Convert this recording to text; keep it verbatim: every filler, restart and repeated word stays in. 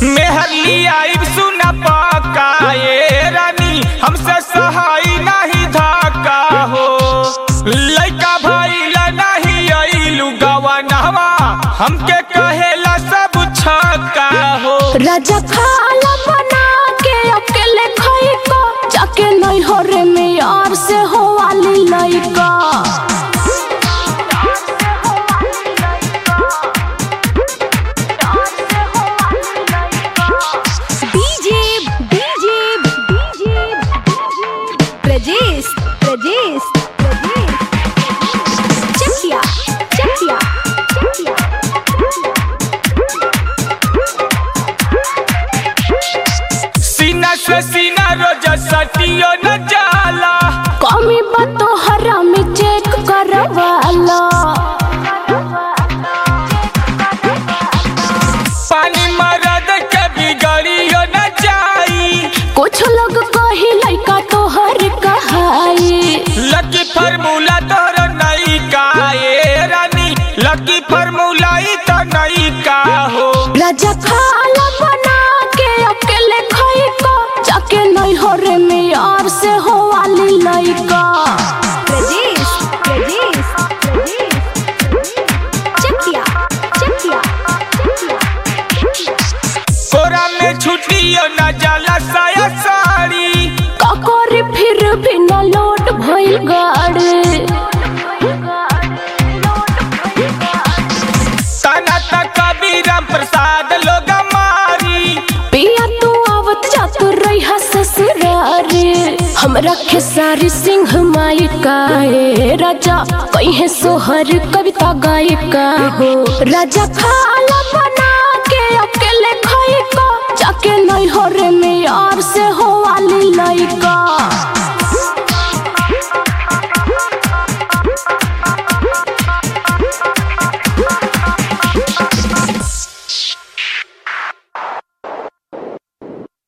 मेहरली आइब सुना पकाए रानी हमसे सहाय नहीं धाका हो लइका भइला नहीं आइलू गवनवा हमके कहेला सब छक्का हो। राजा खाला बना के अकेले खाई को जाके नहीं हो रे में यार से हो वाली लइका DJ DJ DJ Prajesh Prajesh Chakiya Chakiya Chakiya सीना से सीना रोज सटियो न जाला कमी बातो हरा में चेक करवाला पानी मरद के बिगड़ियो न जाई कुछ लोग कही लइका तो हर कहाई लकी फार्मूला तोर नई का ए रानी लकी फार्मूला ही तो नई का हो। राजा खाला बना के अकेले खाई को जाके नहीं हो रे में यार से हो वाली लइका प्रजेश प्रजेश चकिया चकिया कोरा में छुट्टियो न जाला साया साड़ी काकोरी फिर भी न लोट भइल गाड़ी तना तक कबीराम प्रसाद लोग मारी पिया तू आवत जा तू रही ससुरारी हमरा खेसारी सिंह माई काए राजा कहीं सोहर कविता गायिका हो। राजा खा